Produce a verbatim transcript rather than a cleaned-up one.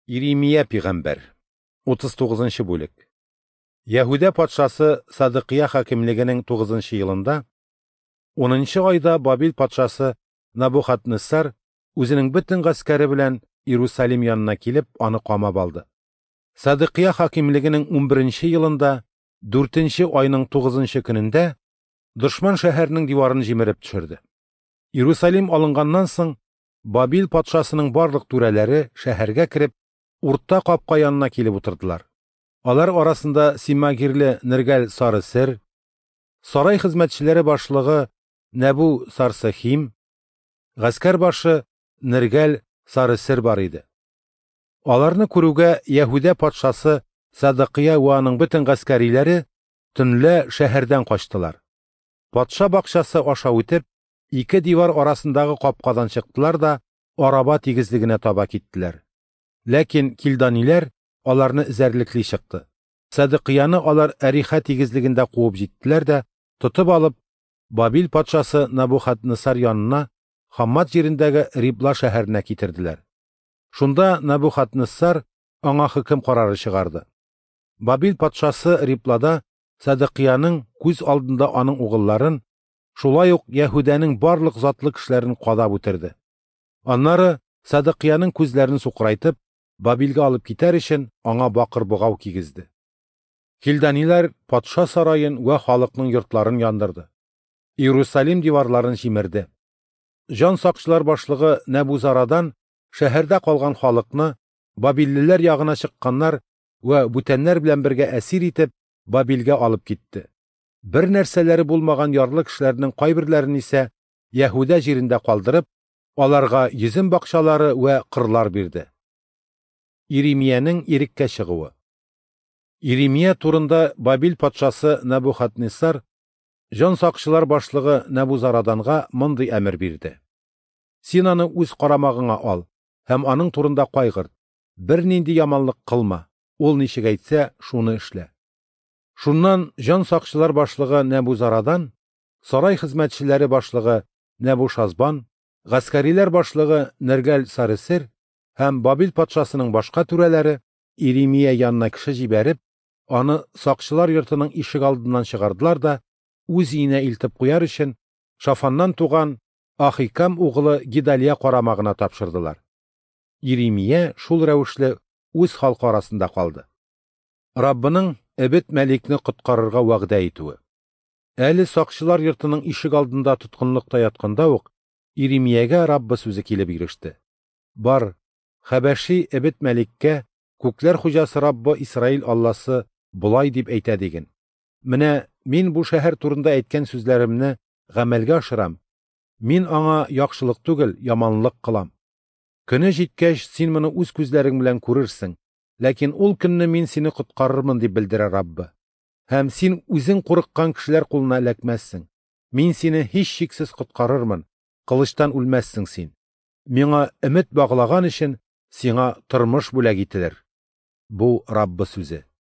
Иеремия пигамбәр. утыз тугызынчы бүлек. Яһүдә патшасы Садыкия хакимлегенең тугызынчы елында, унынчы айда Бабил патшасы Набухаднессар үзенең бөтен гаскәре белән Иерусалим янына килеп, аны камап алды. Садыкия хакимлегенең унберенче елында, дүртенче айның тугызынчы көнендә, дошман шәһәрнең диварын җимереп төшерде. Иерусалим алынганнан соң, Бабил патшасының барлык түрәләре шәһәргә кирип, урта капка янына килеп утырдылар. Алар арасында Симагирле Нергәл Сарысер, сарай хезмәтчеләре башлыгы Нәбу Сарсахим, гаскәр башы Нергәл Сарысер бар иде. Аларны күрүгә Яһүдә патшасы Садыкия ва аның бөтен гаскәриләре төнлә шәһәрдән качтылар. Патша бакчасы аша үтеп, ике дивар арасындагы капкадан чыктылар да араба тигезлегенә таба киттеләр. Ләкин килданиләр аларны эзәрлекли чыкты. Садыкияны алар Әриха тигезлегендә куып җиттеләр дә, тотып алып, Бабил патшасы Набухаднессар янына, Хаммат җирендәге Рибла шәһәренә китерделәр. Шунда Набухаднессар аңа хөкем карары чыгарды. Бабил патшасы Риблада Садыкияның күз алдында аның угылларын, шулай ук Яһүдәнең барлык затлы кешеләрен кадап үтерде. Аннары Садыкияның күзләрен сукрайтып, Бабилгә алып китәр өчен аңа бакыр бугау кигезде. Килданиләр патша сарайын ва халыкның йортларын яндырды. Иерусалим диварларын җимерде. Җан сакчылар башлыгы Нәбузарадан шәһәрдә калган халыкны Бабиллеләр ягына чыкканнар ва бүтәннәр белән бергә әсир итеп Бабилгә алып китте. Бер нәрсәләре булмаган ярлы кешеләрнең кайберләрен исә Яһүдә җирендә калдырып, аларга йөзем бакчалары ва кырлар бирде. Иеремиянең иреккә чыгуы. Иеремия турында Бабил патшасы Набухаднессар җан сакчылар башлыгы Нәбузараданга мондый әмер бирде. Син аны үз карамагыңа ал һәм аның турында кайгырт. Бер нинди яманлык кылма. Ул ничек әйтсә, шуны эшлә. Шуннан җан сакчылар башлыгы Нәбузарадан сарай хезмәтчеләре башлыгы Нәбушазбан, гаскәриләр башлыгы Нергәл Сарысер һәм Бабил патшасының башка түрәләре Иеремия янына кеше җибәреп, аны сакчылар йортының ишек алдыннан чыгардылар да, үз өенә илтеп куяр өчен Шафаннан туган Ахикам угылы Гидалия карамагына тапшырдылар. Иеремия шул рәвешле үз халкы арасында калды. Раббының Эбет Мәликне коткарырга вәгъдә итүе. Әле сакчылар йортының ишек алдында тоткынлыкта ятканда ук Иеремиягә Раббы сүзе килеп иреште. Бар, Хәбәши Эбет Мәликкә күкләр хуҗасы Раббы Исраил Алласы булай дип әйтә диген. Менә мин бу шәһәр турында әйткән сүзләремне гамәлгә ашырам. Мин аңа яхшылык түгел, яманлык кылам. Көне җиткәч, син моны үз күзләрең белән күрерсең. Ләкин ул көнне мин сине коткарырмын дип белдерә Раббы. Һәм син үзең курыккан кешеләр кулына эләкмәссең. Мин сине һич шиксез коткарырмын. Кылычтан үлмәссең син. Миңа өмет баглаган өчен сиңа тормыш бүләк ителер. Бу Раббы сүзе.